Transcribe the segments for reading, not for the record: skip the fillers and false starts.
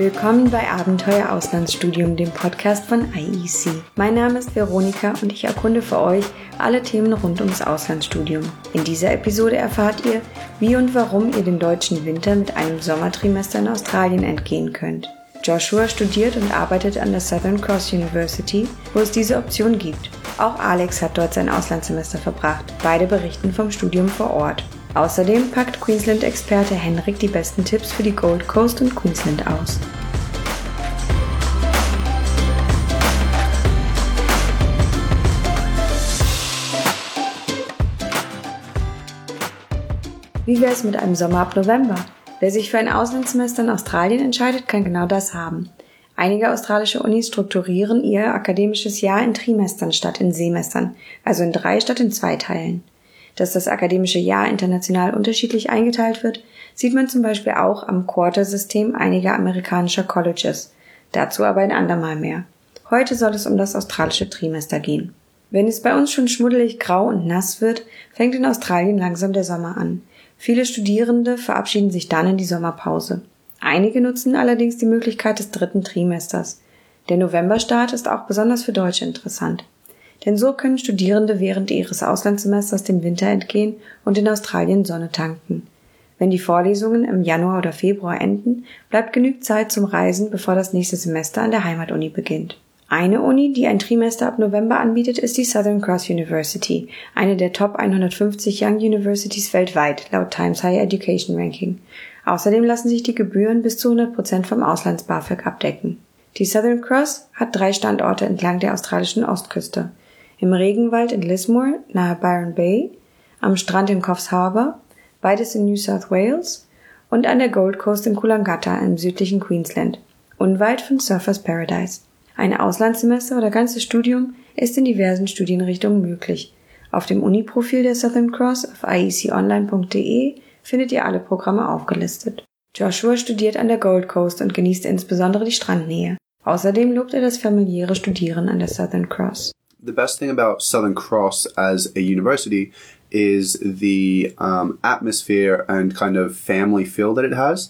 Willkommen bei Abenteuer Auslandsstudium, dem Podcast von IEC. Mein Name ist Veronika und ich erkunde für euch alle Themen rund ums Auslandsstudium. In dieser Episode erfahrt ihr, wie und warum ihr den deutschen Winter mit einem Sommertrimester in Australien entgehen könnt. Joshua studiert und arbeitet an der Southern Cross University, wo es diese Option gibt. Auch Alex hat dort sein Auslandssemester verbracht. Beide berichten vom Studium vor Ort. Außerdem packt Queensland-Experte Henrik die besten Tipps für die Gold Coast und Queensland aus. Wie wäre es mit einem Sommer ab November? Wer sich für ein Auslandssemester in Australien entscheidet, kann genau das haben. Einige australische Unis strukturieren ihr akademisches Jahr in Trimestern statt in Semestern, also in 3 statt in 2 Teilen. Dass das akademische Jahr international unterschiedlich eingeteilt wird, sieht man zum Beispiel auch am Quarter-System einiger amerikanischer Colleges. Dazu aber ein andermal mehr. Heute soll es um das australische Trimester gehen. Wenn es bei uns schon schmuddelig, grau und nass wird, fängt in Australien langsam der Sommer an. Viele Studierende verabschieden sich dann in die Sommerpause. Einige nutzen allerdings die Möglichkeit des 3. Trimesters. Der Novemberstart ist auch besonders für Deutsche interessant. Denn so können Studierende während ihres Auslandssemesters dem Winter entgehen und in Australien Sonne tanken. Wenn die Vorlesungen im Januar oder Februar enden, bleibt genug Zeit zum Reisen, bevor das nächste Semester an der Heimatuni beginnt. Eine Uni, die ein Trimester ab November anbietet, ist die Southern Cross University, eine der Top 150 Young Universities weltweit, laut Times Higher Education Ranking. Außerdem lassen sich die Gebühren bis zu 100% vom Auslands-BAföG abdecken. Die Southern Cross hat 3 Standorte entlang der australischen Ostküste. Im Regenwald in Lismore, nahe Byron Bay, am Strand in Coffs Harbour, beides in New South Wales, und an der Gold Coast in Coolangatta im südlichen Queensland, unweit von Surfers Paradise. Ein Auslandssemester oder ganzes Studium ist in diversen Studienrichtungen möglich. Auf dem Uni-Profil der Southern Cross auf ieconline.de findet ihr alle Programme aufgelistet. Joshua studiert an der Gold Coast und genießt insbesondere die Strandnähe. Außerdem lobt er das familiäre Studieren an der Southern Cross. The best thing about Southern Cross as a university is the atmosphere and kind of family feel that it has.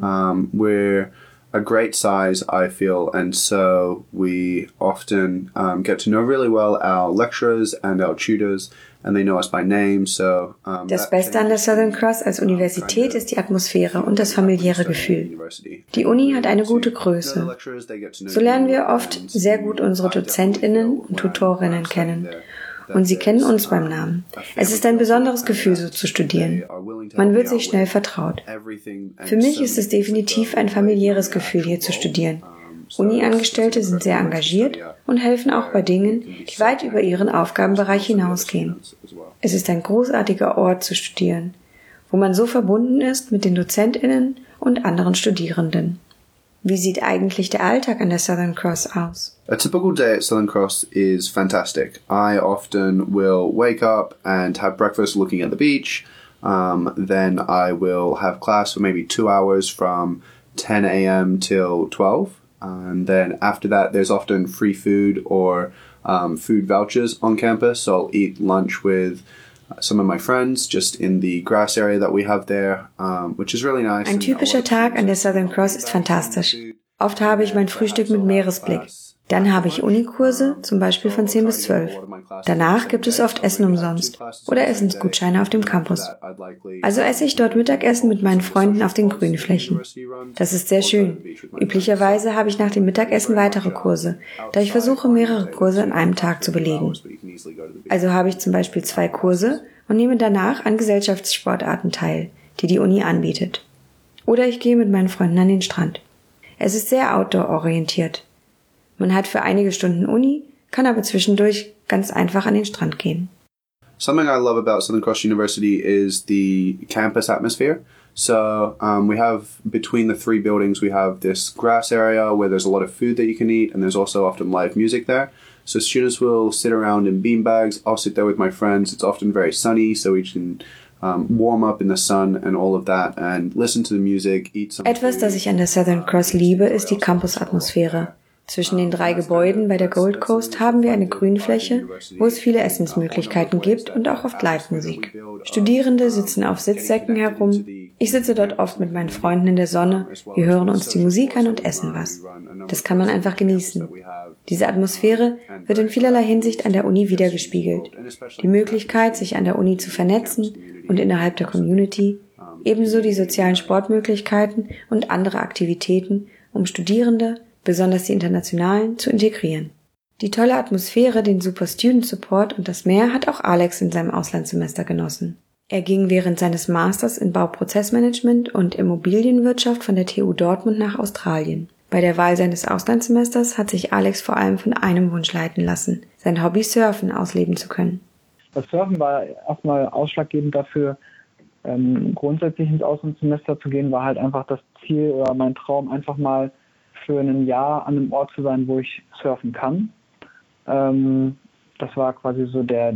We're a great size, I feel, and so we often get to know really well our lecturers and our tutors, and they know us by name. So das Beste an der Southern Cross als Universität ist die Atmosphäre und das familiäre Gefühl. Die Uni hat eine gute Größe. So lernen wir oft sehr gut unsere DozentInnen und Tutorinnen kennen. Und sie kennen uns beim Namen. Es ist ein besonderes Gefühl, so zu studieren. Man wird sich schnell vertraut. Für mich ist es definitiv ein familiäres Gefühl, hier zu studieren. Uni-Angestellte sind sehr engagiert und helfen auch bei Dingen, die weit über ihren Aufgabenbereich hinausgehen. Es ist ein großartiger Ort zu studieren, wo man so verbunden ist mit den DozentInnen und anderen Studierenden. Wie sieht eigentlich der Alltag an der Southern Cross aus? A typical day at Southern Cross is fantastic. I often will wake up and have breakfast looking at the beach. Then I will have class for maybe 2 hours from 10 a.m. till 12. And then after that, there's often free food or food vouchers on campus. So I'll eat lunch with some of my friends just in the grass area that we have there, which is really nice. Ein typischer Tag an der Southern Cross ist fantastisch. Oft habe ich mein Frühstück mit Meeresblick. Dann habe ich Unikurse, zum Beispiel von 10 bis 12. Danach gibt es oft Essen umsonst oder Essensgutscheine auf dem Campus. Also esse ich dort Mittagessen mit meinen Freunden auf den Grünflächen. Das ist sehr schön. Üblicherweise habe ich nach dem Mittagessen weitere Kurse, da ich versuche, mehrere Kurse an einem Tag zu belegen. Also habe ich zum Beispiel 2 Kurse und nehme danach an Gesellschaftssportarten teil, die die Uni anbietet. Oder ich gehe mit meinen Freunden an den Strand. Es ist sehr outdoor-orientiert. Man hat für einige Stunden Uni, kann aber zwischendurch ganz einfach an den Strand gehen. Something I love about Southern Cross University is the campus atmosphere. So we have, between the 3 buildings, we have this grass area where there's a lot of food that you can eat, and there's also often live music there. So students will sit around in beanbags. I'll sit there with my friends. It's often very sunny, so we can warm up in the sun and all of that and listen to the music, eat some Etwas, das ich an der Southern Cross liebe, ist die Campus-Atmosphäre. Zwischen den 3 Gebäuden bei der Gold Coast haben wir eine Grünfläche, wo es viele Essensmöglichkeiten gibt und auch oft Live-Musik. Studierende sitzen auf Sitzsäcken herum. Ich sitze dort oft mit meinen Freunden in der Sonne. Wir hören uns die Musik an und essen was. Das kann man einfach genießen. Diese Atmosphäre wird in vielerlei Hinsicht an der Uni wiedergespiegelt. Die Möglichkeit, sich an der Uni zu vernetzen und innerhalb der Community, ebenso die sozialen Sportmöglichkeiten und andere Aktivitäten, um Studierende, besonders die internationalen, zu integrieren. Die tolle Atmosphäre, den super Student Support und das Meer hat auch Alex in seinem Auslandssemester genossen. Er ging während seines Masters in Bauprozessmanagement und Immobilienwirtschaft von der TU Dortmund nach Australien. Bei der Wahl seines Auslandssemesters hat sich Alex vor allem von einem Wunsch leiten lassen, sein Hobby Surfen ausleben zu können. Das Surfen war erstmal ausschlaggebend dafür, grundsätzlich ins Auslandssemester zu gehen, war halt einfach das Ziel oder mein Traum, einfach mal für ein Jahr an einem Ort zu sein, wo ich surfen kann. Das war quasi so der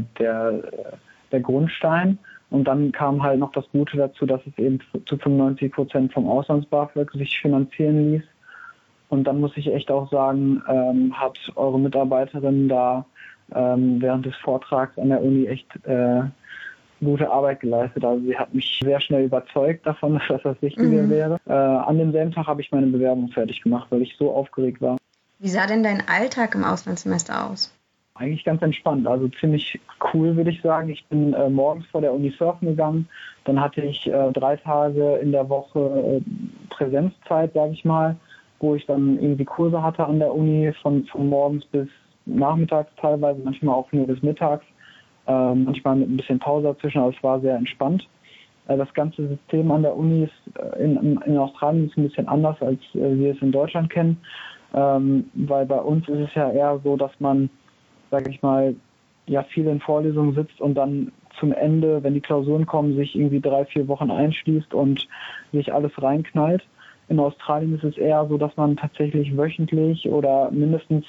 Grundstein. Und dann kam halt noch das Gute dazu, dass es eben zu 95% vom Auslands-BAföG sich finanzieren ließ. Und dann muss ich echt auch sagen, hat eure Mitarbeiterin da während des Vortrags an der Uni echt gute Arbeit geleistet. Also sie hat mich sehr schnell überzeugt davon, dass das Wichtige wäre. An demselben Tag habe ich meine Bewerbung fertig gemacht, weil ich so aufgeregt war. Wie sah denn dein Alltag im Auslandssemester aus? Eigentlich ganz entspannt, also ziemlich cool, würde ich sagen. Ich bin morgens vor der Uni surfen gegangen, dann hatte ich 3 Tage in der Woche Präsenzzeit, sage ich mal, wo ich dann irgendwie Kurse hatte an der Uni von morgens bis nachmittags teilweise, manchmal auch nur bis mittags, manchmal mit ein bisschen Pause dazwischen, aber es war sehr entspannt. Das ganze System an der Uni ist in Australien ist ein bisschen anders, als wir es in Deutschland kennen, weil bei uns ist es ja eher so, dass man, sage ich mal, ja viel in Vorlesungen sitzt und dann zum Ende, wenn die Klausuren kommen, sich irgendwie 3-4 Wochen einschließt und sich alles reinknallt. In Australien ist es eher so, dass man tatsächlich wöchentlich oder mindestens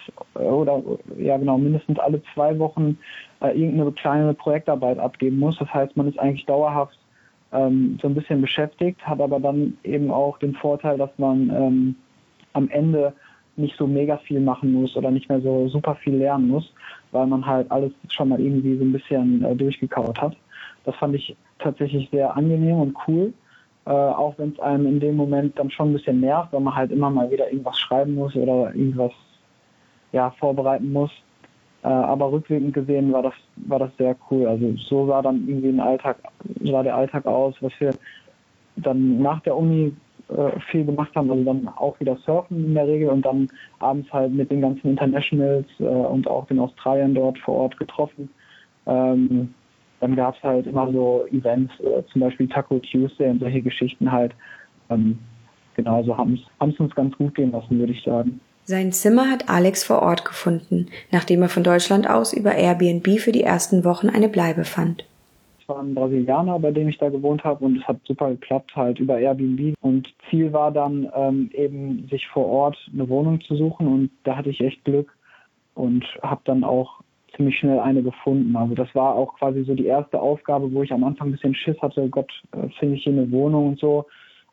alle 2 Wochen irgendeine kleine Projektarbeit abgeben muss. Das heißt, man ist eigentlich dauerhaft so ein bisschen beschäftigt, hat aber dann eben auch den Vorteil, dass man am Ende nicht so mega viel machen muss oder nicht mehr so super viel lernen muss, weil man halt alles schon mal irgendwie so ein bisschen durchgekaut hat. Das fand ich tatsächlich sehr angenehm und cool, auch wenn es einem in dem Moment dann schon ein bisschen nervt, weil man halt immer mal wieder irgendwas schreiben muss oder irgendwas vorbereiten muss. Aber rückwirkend gesehen war das sehr cool. Also so sah dann irgendwie der Alltag aus, was wir dann nach der Uni viel gemacht haben, also dann auch wieder surfen in der Regel und dann abends halt mit den ganzen Internationals und auch den Australiern dort vor Ort getroffen. Dann gab es halt immer so Events, zum Beispiel Taco Tuesday und solche Geschichten halt. So haben es uns ganz gut gehen lassen, würde ich sagen. Sein Zimmer hat Alex vor Ort gefunden, nachdem er von Deutschland aus über Airbnb für die ersten Wochen eine Bleibe fand. Es war ein Brasilianer, bei dem ich da gewohnt habe und es hat super geklappt, halt über Airbnb. Und Ziel war dann eben, sich vor Ort eine Wohnung zu suchen und da hatte ich echt Glück und habe dann auch ziemlich schnell eine gefunden. Also das war auch quasi so die erste Aufgabe, wo ich am Anfang ein bisschen Schiss hatte, Gott, finde ich hier eine Wohnung und so.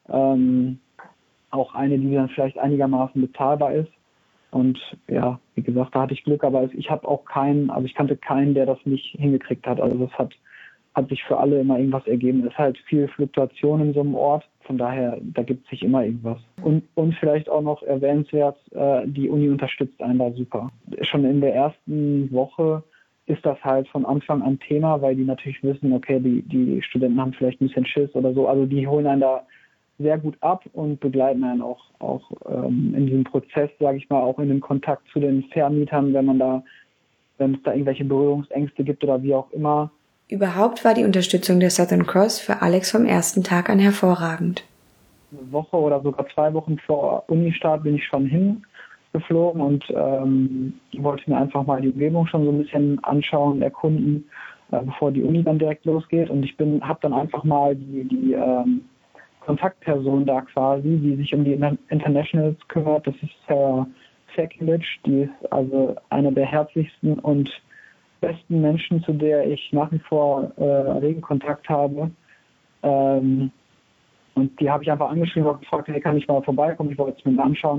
Auch eine, die dann vielleicht einigermaßen bezahlbar ist. Und ja, wie gesagt, da hatte ich Glück, aber ich kannte keinen, der das nicht hingekriegt hat. Also das hat sich für alle immer irgendwas ergeben. Es ist halt viel Fluktuation in so einem Ort, von daher, da gibt sich immer irgendwas. Und vielleicht auch noch erwähnenswert, die Uni unterstützt einen da super. Schon in der ersten Woche ist das halt von Anfang an Thema, weil die natürlich wissen, okay, die Studenten haben vielleicht ein bisschen Schiss oder so, also die holen einen da sehr gut ab und begleiten einen auch in diesem Prozess, sage ich mal, auch in den Kontakt zu den Vermietern, wenn es da irgendwelche Berührungsängste gibt oder wie auch immer. Überhaupt war die Unterstützung der Southern Cross für Alex vom ersten Tag an hervorragend. Eine Woche oder sogar 2 Wochen vor Unistart bin ich schon hingeflogen und wollte mir einfach mal die Umgebung schon so ein bisschen anschauen, erkunden, bevor die Uni dann direkt losgeht. Und ich habe dann einfach mal die Kontaktperson da quasi, die sich um die Internationals kümmert. Das ist Sarah Sekulic, die ist also eine der herzlichsten und besten Menschen, zu der ich nach wie vor regen Kontakt habe. Und die habe ich einfach angeschrieben und gefragt, hey, kann ich mal vorbeikommen? Ich wollte es mir anschauen.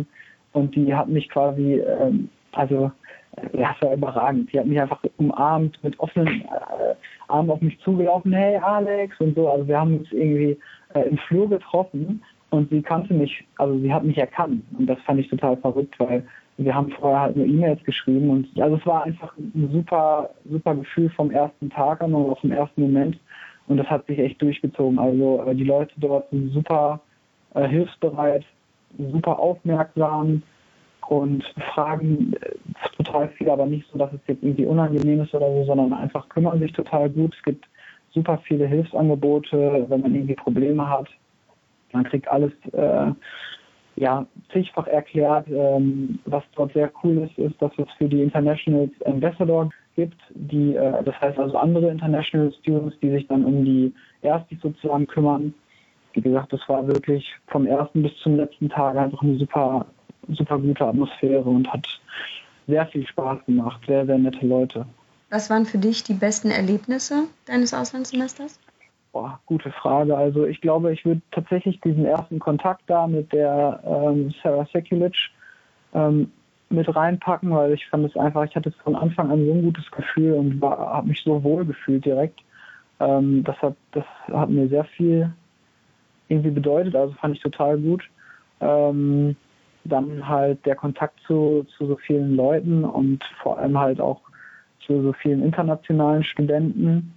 und die hat mich quasi, ja, es war überragend. Die hat mich einfach umarmt, mit offenen Armen auf mich zugelaufen, hey Alex und so. Also wir haben uns irgendwie im Flur getroffen und sie kannte mich, also sie hat mich erkannt. Und das fand ich total verrückt, weil wir haben vorher halt nur E-Mails geschrieben und also es war einfach ein super, super Gefühl vom ersten Tag an und auch vom ersten Moment. Und das hat sich echt durchgezogen. Also die Leute dort sind super hilfsbereit, super aufmerksam und fragen total viel, aber nicht so, dass es jetzt irgendwie unangenehm ist oder so, sondern einfach kümmern sich total gut. Es gibt super viele Hilfsangebote, wenn man irgendwie Probleme hat. Man kriegt alles zigfach erklärt. Was dort sehr cool ist, dass es für die International Ambassador gibt, die, das heißt also andere International Students, die sich dann um die Erstis sozusagen kümmern. Wie gesagt, das war wirklich vom ersten bis zum letzten Tag einfach eine super, super gute Atmosphäre und hat sehr viel Spaß gemacht. Sehr, sehr nette Leute. Was waren für dich die besten Erlebnisse deines Auslandssemesters? Gute Frage. Also ich glaube, ich würde tatsächlich diesen ersten Kontakt da mit der Sarah Sekulic mit reinpacken, weil ich fand es einfach, ich hatte von Anfang an so ein gutes Gefühl und habe mich so wohl gefühlt direkt. Das hat mir sehr viel irgendwie bedeutet, also fand ich total gut. Dann halt der Kontakt zu so vielen Leuten und vor allem halt auch zu so vielen internationalen Studenten,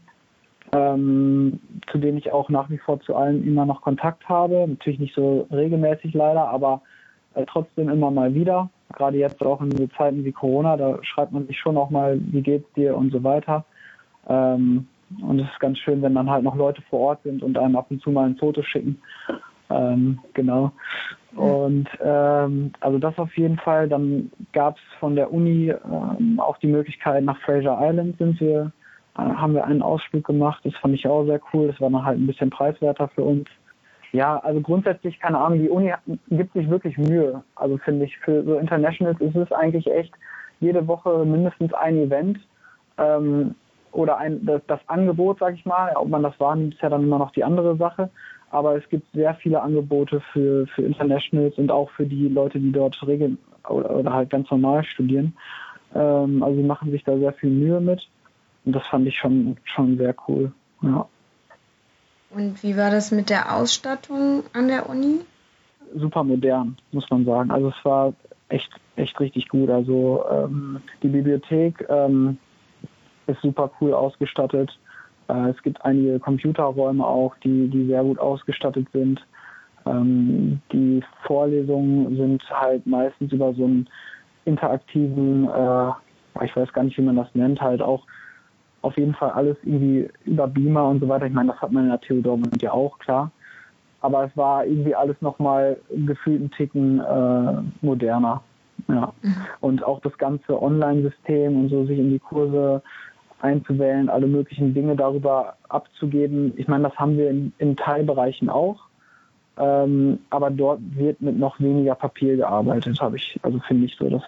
zu denen ich auch nach wie vor zu allen immer noch Kontakt habe. Natürlich nicht so regelmäßig leider, aber trotzdem immer mal wieder. Gerade jetzt auch in so Zeiten wie Corona, da schreibt man sich schon auch mal, wie geht's dir und so weiter. Und es ist ganz schön, wenn dann halt noch Leute vor Ort sind und einem ab und zu mal ein Foto schicken. Genau. Und also das auf jeden Fall. Dann gab es von der Uni auch die Möglichkeit, nach Fraser Island haben wir einen Ausflug gemacht. Das fand ich auch sehr cool. Das war dann halt ein bisschen preiswerter für uns. Ja, also grundsätzlich, keine Ahnung, die Uni gibt sich wirklich Mühe. Also finde ich, für so Internationals ist es eigentlich echt jede Woche mindestens ein Event oder das Angebot, sag ich mal. Ob man das wahrnimmt, ist ja dann immer noch die andere Sache. Aber es gibt sehr viele Angebote für Internationals und auch für die Leute, die dort regeln oder halt ganz normal studieren. Also sie machen sich da sehr viel Mühe mit. Und das fand ich schon sehr cool. Ja. Und wie war das mit der Ausstattung an der Uni? Super modern, muss man sagen. Also es war echt richtig gut. Also die Bibliothek ist super cool ausgestattet. Es gibt einige Computerräume auch, die sehr gut ausgestattet sind. Die Vorlesungen sind halt meistens über so einen interaktiven, ich weiß gar nicht, wie man das nennt, halt auch auf jeden Fall alles irgendwie über Beamer und so weiter. Ich meine, das hat man in der TU Dortmund ja auch, klar. Aber es war irgendwie alles nochmal gefühlt einen Ticken moderner. Ja. Und auch das ganze Online-System und so, sich in die Kurse einzuwählen, alle möglichen Dinge darüber abzugeben. Ich meine, das haben wir in Teilbereichen auch. Aber dort wird mit noch weniger Papier gearbeitet, finde ich so. Das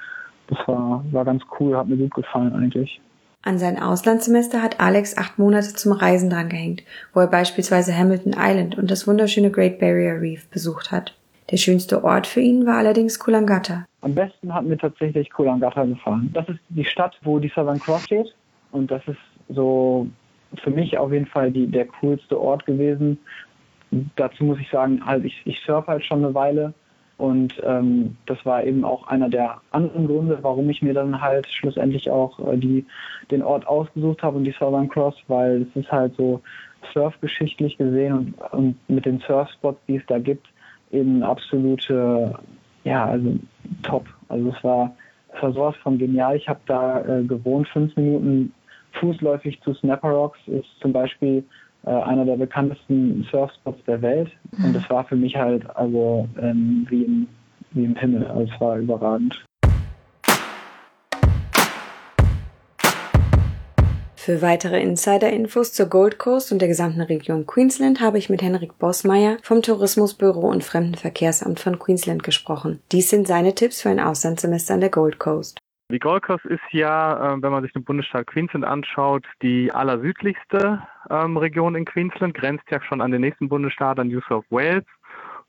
war ganz cool, hat mir gut gefallen eigentlich. An sein Auslandssemester hat Alex 8 Monate zum Reisen drangehängt, wo er beispielsweise Hamilton Island und das wunderschöne Great Barrier Reef besucht hat. Der schönste Ort für ihn war allerdings Coolangatta. Am besten hat mir tatsächlich Coolangatta gefallen. Das ist die Stadt, wo die Southern Cross steht. Und das ist so für mich auf jeden Fall der coolste Ort gewesen. Dazu muss ich sagen, halt ich surfe halt schon eine Weile. Und das war eben auch einer der anderen Gründe, warum ich mir dann halt schlussendlich auch den Ort ausgesucht habe und die Southern Cross, weil es ist halt so surfgeschichtlich gesehen und mit den Surfspots, die es da gibt, eben absolute, also top. Also es war sowas von genial. Ich habe da gewohnt, 5 Minuten fußläufig zu Snapper Rocks ist zum Beispiel einer der bekanntesten Surfspots der Welt. Und das war für mich halt also wie im Himmel. Also es war überragend. Für weitere Insider-Infos zur Gold Coast und der gesamten Region Queensland habe ich mit Henrik Bossmeier vom Tourismusbüro und Fremdenverkehrsamt von Queensland gesprochen. Dies sind seine Tipps für ein Auslandssemester an der Gold Coast. Die Gold Coast ist ja, wenn man sich den Bundesstaat Queensland anschaut, die allersüdlichste Region in Queensland, grenzt ja schon an den nächsten Bundesstaat, an New South Wales.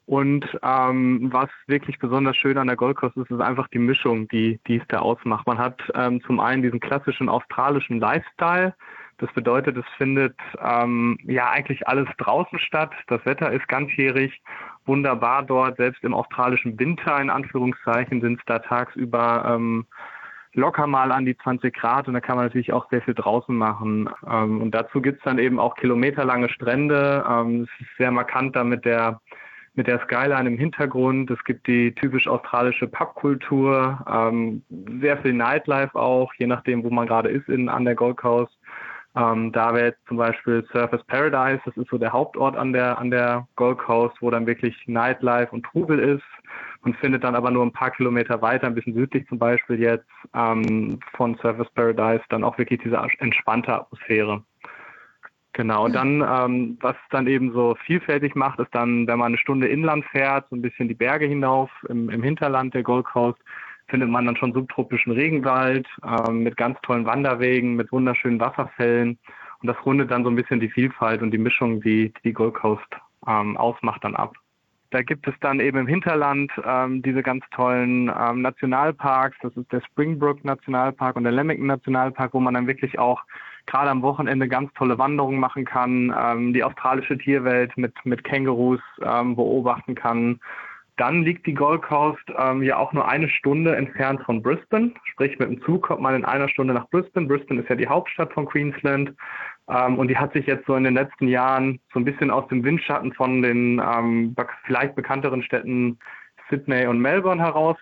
Und was wirklich besonders schön an der Gold Coast ist einfach die Mischung, die es da ausmacht. Man hat zum einen diesen klassischen australischen Lifestyle. Das bedeutet, es findet eigentlich alles draußen statt. Das Wetter ist ganzjährig wunderbar dort. Selbst im australischen Winter, in Anführungszeichen, sind es da tagsüber locker mal an die 20 Grad. Und da kann man natürlich auch sehr viel draußen machen. Und dazu gibt's dann eben auch kilometerlange Strände. Es ist sehr markant da mit der Skyline im Hintergrund. Es gibt die typisch australische Pubkultur, sehr viel Nightlife auch, je nachdem, wo man gerade ist an der Gold Coast. Da wäre jetzt zum Beispiel Surfers Paradise, das ist so der Hauptort an der Gold Coast, wo dann wirklich Nightlife und Trubel ist. Man findet dann aber nur ein paar Kilometer weiter, ein bisschen südlich zum Beispiel jetzt, von Surfers Paradise, dann auch wirklich diese entspannte Atmosphäre. Genau, und dann, was dann eben so vielfältig macht, ist dann, wenn man eine Stunde inland fährt, so ein bisschen die Berge hinauf im Hinterland der Gold Coast, findet man dann schon subtropischen Regenwald mit ganz tollen Wanderwegen, mit wunderschönen Wasserfällen. Und das rundet dann so ein bisschen die Vielfalt und die Mischung, die Gold Coast ausmacht, dann ab. Da gibt es dann eben im Hinterland diese ganz tollen Nationalparks. Das ist der Springbrook Nationalpark und der Lamington Nationalpark, wo man dann wirklich auch gerade am Wochenende ganz tolle Wanderungen machen kann, die australische Tierwelt mit Kängurus beobachten kann. Dann liegt die Gold Coast ja auch nur eine Stunde entfernt von Brisbane. Sprich, mit dem Zug kommt man in einer Stunde nach Brisbane. Brisbane ist ja die Hauptstadt von Queensland. Und die hat sich jetzt so in den letzten Jahren so ein bisschen aus dem Windschatten von den vielleicht bekannteren Städten Sydney und Melbourne heraus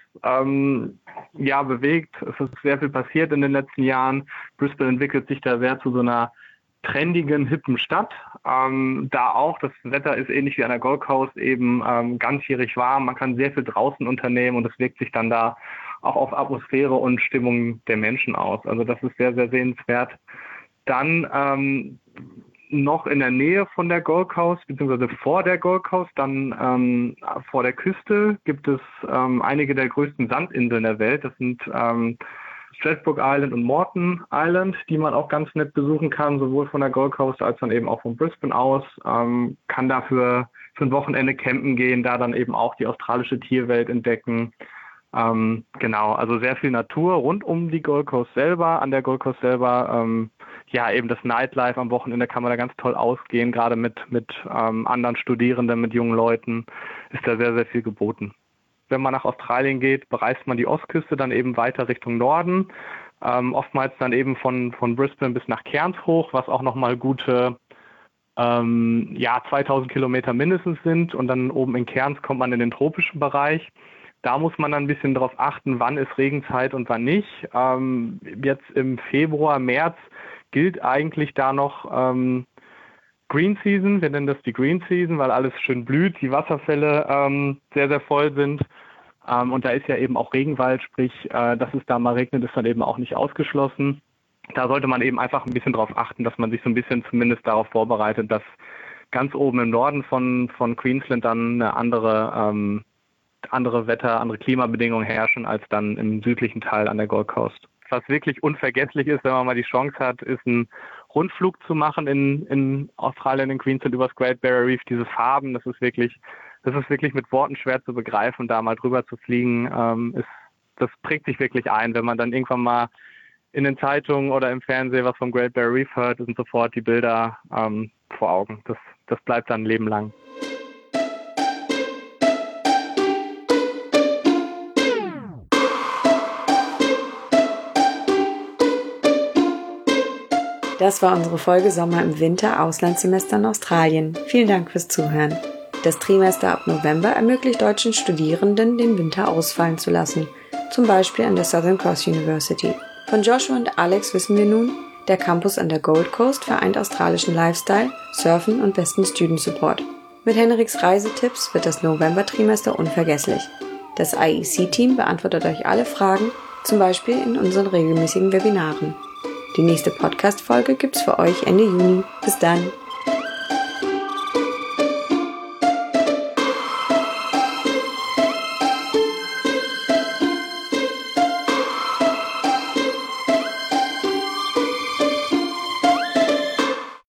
bewegt. Es ist sehr viel passiert in den letzten Jahren. Brisbane entwickelt sich da sehr zu so einer trendigen, hippen Stadt. Da auch, das Wetter ist ähnlich wie an der Gold Coast eben ganzjährig warm. Man kann sehr viel draußen unternehmen und das wirkt sich dann da auch auf Atmosphäre und Stimmung der Menschen aus. Also das ist sehr, sehr sehenswert. Dann noch in der Nähe von der Gold Coast, beziehungsweise vor der Gold Coast, dann vor der Küste gibt es einige der größten Sandinseln der Welt. Das sind Stradbroke Island und Moreton Island, die man auch ganz nett besuchen kann, sowohl von der Gold Coast als dann eben auch von Brisbane aus. Kann dafür für ein Wochenende campen gehen, da dann eben auch die australische Tierwelt entdecken. Genau, also sehr viel Natur rund um die Gold Coast selber. An der Gold Coast selber, eben das Nightlife am Wochenende kann man da ganz toll ausgehen, gerade mit anderen Studierenden, mit jungen Leuten ist da sehr, sehr viel geboten. Wenn man nach Australien geht, bereist man die Ostküste dann eben weiter Richtung Norden, oftmals dann eben von Brisbane bis nach Cairns hoch, was auch nochmal gute 2000 Kilometer mindestens sind, und dann oben in Cairns kommt man in den tropischen Bereich. Da muss man dann ein bisschen darauf achten, wann ist Regenzeit und wann nicht. Jetzt im Februar, März gilt eigentlich da noch Green Season. Wir nennen das die Green Season, weil alles schön blüht, die Wasserfälle sehr, sehr voll sind. Und da ist ja eben auch Regenwald, sprich, dass es da mal regnet, ist dann eben auch nicht ausgeschlossen. Da sollte man eben einfach ein bisschen darauf achten, dass man sich so ein bisschen zumindest darauf vorbereitet, dass ganz oben im Norden von Queensland dann eine andere Wetter, andere Klimabedingungen herrschen als dann im südlichen Teil an der Gold Coast. Was wirklich unvergesslich ist, wenn man mal die Chance hat, ist ein Rundflug zu machen in Australien, in Queensland über das Great Barrier Reef. Diese Farben, das ist wirklich mit Worten schwer zu begreifen, da mal drüber zu fliegen. Das prägt sich wirklich ein, wenn man dann irgendwann mal in den Zeitungen oder im Fernsehen was vom Great Barrier Reef hört, sind sofort die Bilder vor Augen. Das bleibt dann ein Leben lang. Das war unsere Folge Sommer im Winter Auslandssemester in Australien. Vielen Dank fürs Zuhören. Das Trimester ab November ermöglicht deutschen Studierenden, den Winter ausfallen zu lassen, zum Beispiel an der Southern Cross University. Von Joshua und Alex wissen wir nun, der Campus an der Gold Coast vereint australischen Lifestyle, Surfen und besten Student Support. Mit Henriks Reisetipps wird das November-Trimester unvergesslich. Das IEC-Team beantwortet euch alle Fragen, zum Beispiel in unseren regelmäßigen Webinaren. Die nächste Podcast-Folge gibt's für euch Ende Juni. Bis dann!